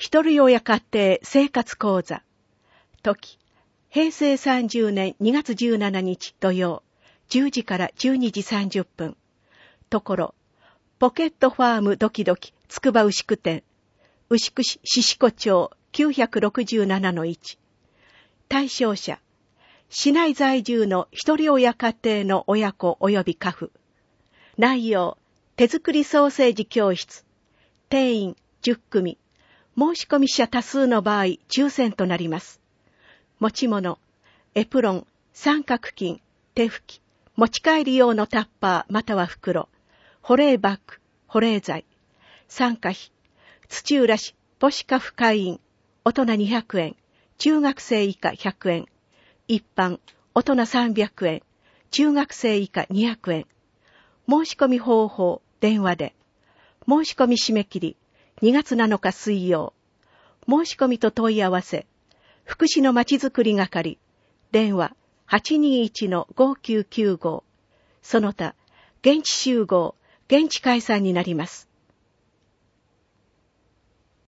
一人親家庭生活講座。時、平成30年2月17日土曜、10時から12時30分。ところ、ポケットファームドキドキつくば牛久店、牛久市獅子町 967-1。対象者、市内在住の一人親家庭の親子及び家父。内容、手作りソーセージ教室。定員10組。申し込み者多数の場合、抽選となります。持ち物、エプロン、三角巾、手拭き、持ち帰り用のタッパーまたは袋、保冷バッグ、保冷剤。参加費、土浦市母子家父会員、大人200円、中学生以下100円、一般、大人300円、中学生以下200円。申し込み方法、電話で。申し込み締め切り、2月7日水曜。申し込みと問い合わせ、福祉のまちづくり係、電話 821-5995。その他、現地集合、現地解散になります。